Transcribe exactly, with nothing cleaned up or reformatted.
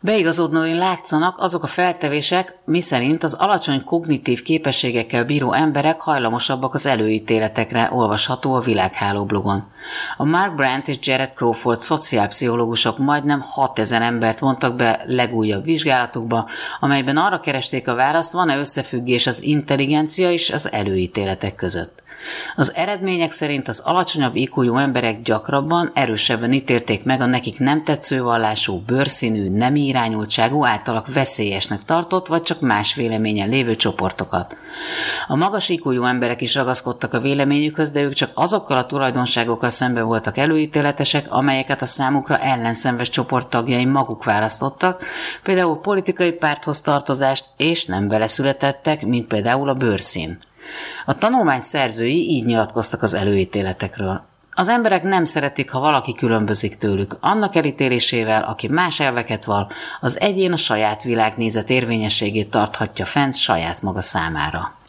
Beigazódni látszanak azok a feltevések, miszerint az alacsony kognitív képességekkel bíró emberek hajlamosabbak az előítéletekre, olvasható a Világháló blogon. A Mark Brandt és Jared Crawford szociálpszichológusok majdnem hatezer embert vontak be legújabb vizsgálatukba, amelyben arra keresték a választ, van-e összefüggés az intelligencia és az előítéletek között. Az eredmények szerint az alacsonyabb í kú-jú emberek gyakrabban, erősebben ítélték meg a nekik nem tetsző vallású, bőrszínű, nemi irányultságú, általak veszélyesnek tartott, vagy csak más véleményen lévő csoportokat. A magas í kú-jú emberek is ragaszkodtak a véleményükhöz, de ők csak azokkal a tulajdonságokkal szemben voltak előítéletesek, amelyeket a számukra ellenszenves csoport tagjai maguk választottak, például politikai párthoz tartozást, és nem vele születettek, mint például a bőrszín. A tanulmány szerzői így nyilatkoztak az előítéletekről. Az emberek nem szeretik, ha valaki különbözik tőlük. Annak elítélésével, aki más elveket vall, az egyén a saját világnézet érvényességét tarthatja fent saját maga számára.